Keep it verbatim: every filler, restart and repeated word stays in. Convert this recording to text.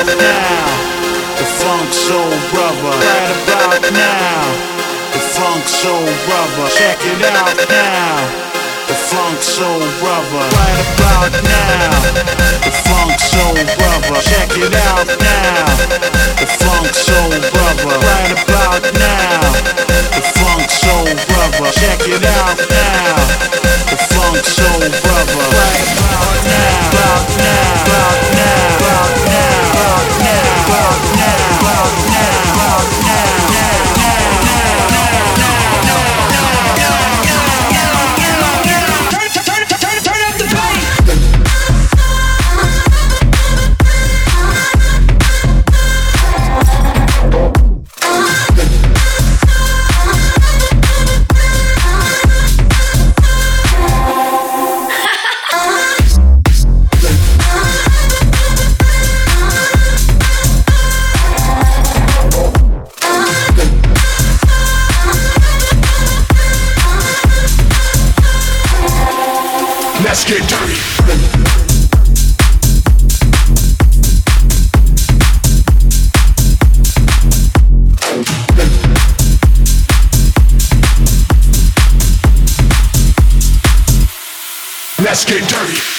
about now, the funk soul brother. Right about now, the funk soul brother. Check it out now, the funk soul brother. Right about now, the funk soul brother. Check it out now, the funk soul brother. Right about now, the funk soul brother. Check it out now, the funk soul brother. Right about now, about now, about now, about now, about now, about now, about now, about now, let's get dirty. Let's get dirty.